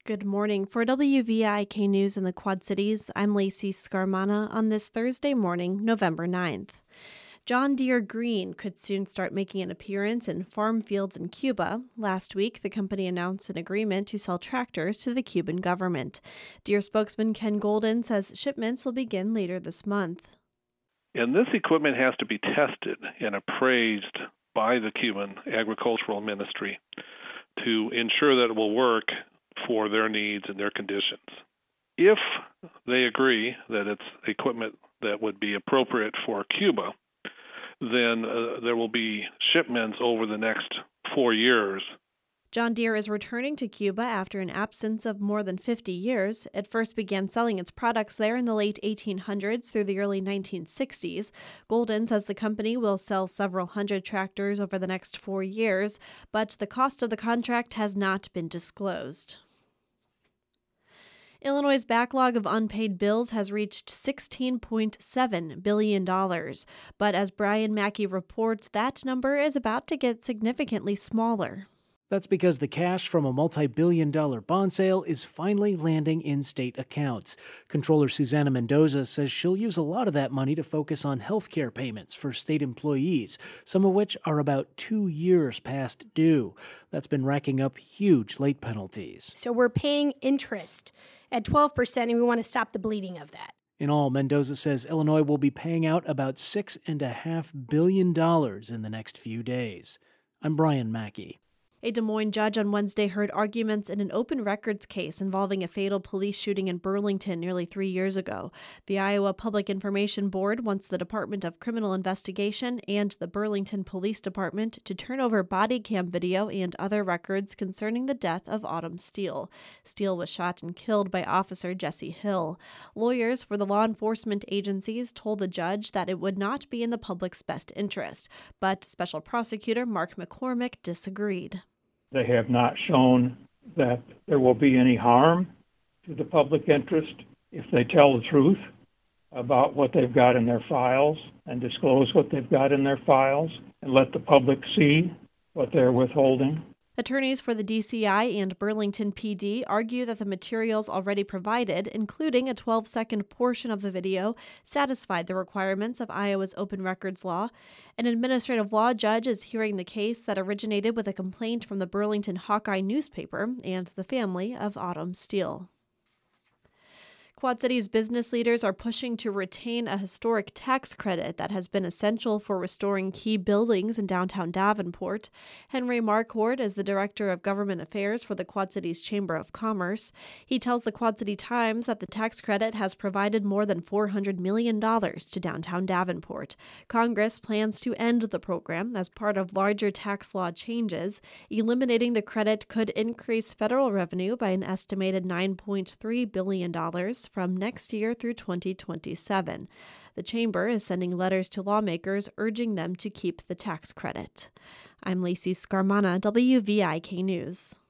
Good morning. For WVIK News in the Quad Cities, I'm Lacey Scarmana on this Thursday morning, November 9th. John Deere Green could soon start making an appearance in farm fields in Cuba. Last week, the company announced an agreement to sell tractors to the Cuban government. Deere spokesman Ken Golden says shipments will begin later this month. And this equipment has to be tested and appraised by the Cuban Agricultural Ministry to ensure that it will work for their needs and their conditions. If they agree that it's equipment that would be appropriate for Cuba, then there will be shipments over the next 4 years. John Deere is returning to Cuba after an absence of more than 50 years. It first began selling its products there in the late 1800s through the early 1960s. Golden says the company will sell several hundred tractors over the next 4 years, but the cost of the contract has not been disclosed. Illinois' backlog of unpaid bills has reached $16.7 billion. But as Brian Mackey reports, that number is about to get significantly smaller. That's because the cash from a multi-billion-dollar bond sale is finally landing in state accounts. Controller Susana Mendoza says she'll use a lot of that money to focus on health care payments for state employees, some of which are about 2 years past due. That's been racking up huge late penalties. So we're paying interest at 12%, and we want to stop the bleeding of that. In all, Mendoza says Illinois will be paying out about $6.5 billion in the next few days. I'm Brian Mackey. A Des Moines judge on Wednesday heard arguments in an open records case involving a fatal police shooting in Burlington nearly 3 years ago. The Iowa Public Information Board wants the Department of Criminal Investigation and the Burlington Police Department to turn over body cam video and other records concerning the death of Autumn Steele. Steele was shot and killed by Officer Jesse Hill. Lawyers for the law enforcement agencies told the judge that it would not be in the public's best interest, but Special Prosecutor Mark McCormick disagreed. They have not shown that there will be any harm to the public interest if they tell the truth about what they've got in their files and disclose what they've got in their files and let the public see what they're withholding. Attorneys for the DCI and Burlington PD argue that the materials already provided, including a 12-second portion of the video, satisfied the requirements of Iowa's open records law. An administrative law judge is hearing the case that originated with a complaint from the Burlington Hawkeye newspaper and the family of Autumn Steele. Quad Cities business leaders are pushing to retain a historic tax credit that has been essential for restoring key buildings in downtown Davenport. Henry Marquardt is the Director of Government Affairs for the Quad Cities Chamber of Commerce. He tells the Quad City Times that the tax credit has provided more than $400 million to downtown Davenport. Congress plans to end the program as part of larger tax law changes. Eliminating the credit could increase federal revenue by an estimated $9.3 billion from next year through 2027. The chamber is sending letters to lawmakers urging them to keep the tax credit. I'm Lacey Scarmana, WVIK News.